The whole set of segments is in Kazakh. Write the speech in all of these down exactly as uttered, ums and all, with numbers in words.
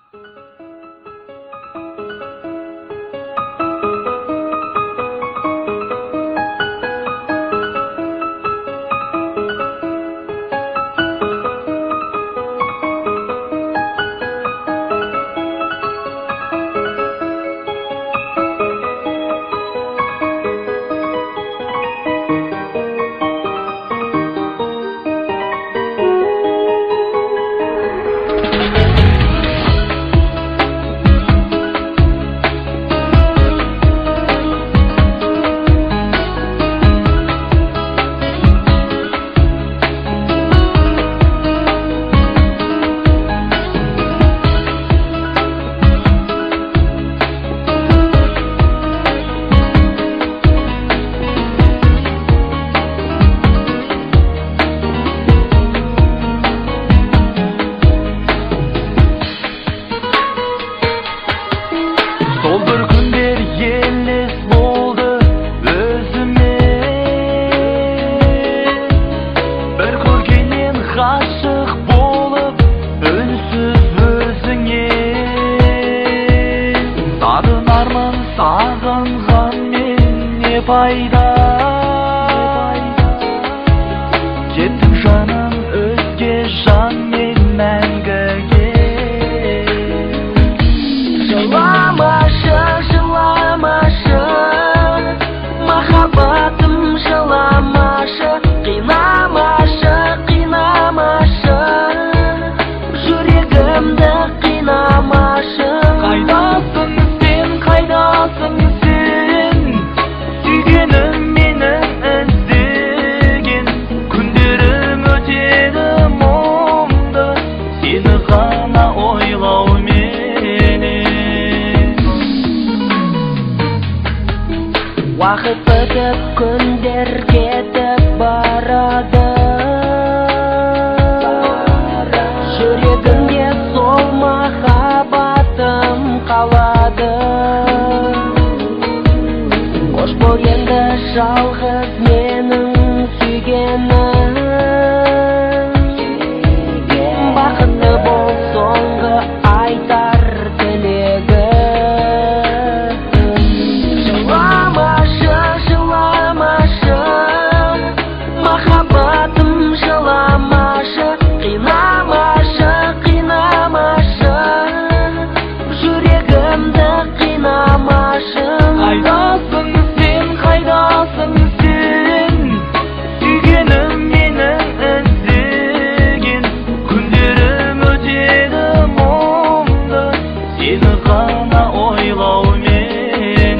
Пайда кеттім жаным өзге жанмен мәңгіге. Жыламашы, жыламашы, махаббатым жыламашы, қинамашы, қинамашы, жүрегімді қинамашы. Қайдасың сен, қайдасың сен, сүйгенім менің іздеген. Күндерім өтеді мұңды, сені ғана ойлауменен. Уақыт өтіп, күндер кетіп барады, жүрегімде сол махаббатым қалады. Қош бол енді жалғыз менің сүйгенім, бақытты бол соңғы айтар тілегім. Жыламашы, жыламашы, махаббатым жыламашы, қинамашы, қинамашы, жүрегімді қинамашы. Қайдасың сен, қайдасың сен, сүйгенім менің іздеген. Күндерім өтеді мұңды, сені ғана ойлауменен.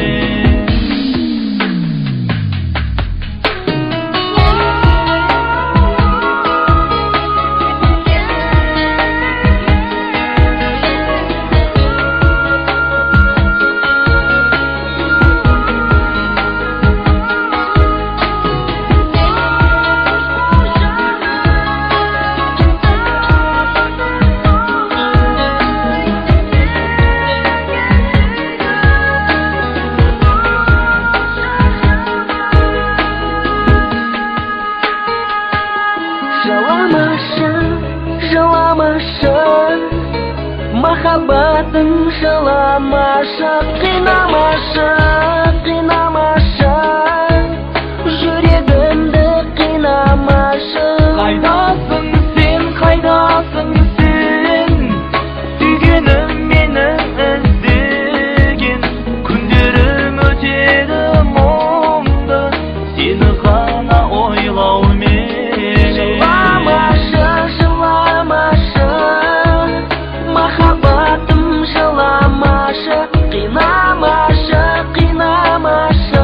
Жыламашы, жыламашы, махаббатым жыламашы, қинамашы, қинамашы, жүрегімді қинамашы. Қайдасың сен, қайдасың сен, сүйгенім менің іздеген. Күндерім өтеді мұңды, сені ғана ойлауменен. Жыламашы, жыламашы, махаббатым жыламашы, қинамашы, қинамашы,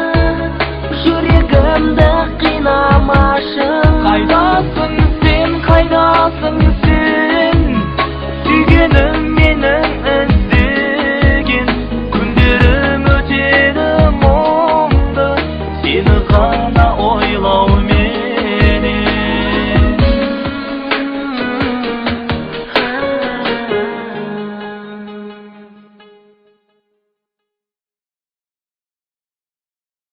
жүрегімді қинамашы. Қайдасың сен, қайдасың сен, сүйгенім менің іздеген. Күндерім өтеді мұңды, сені ғана ойлаумен.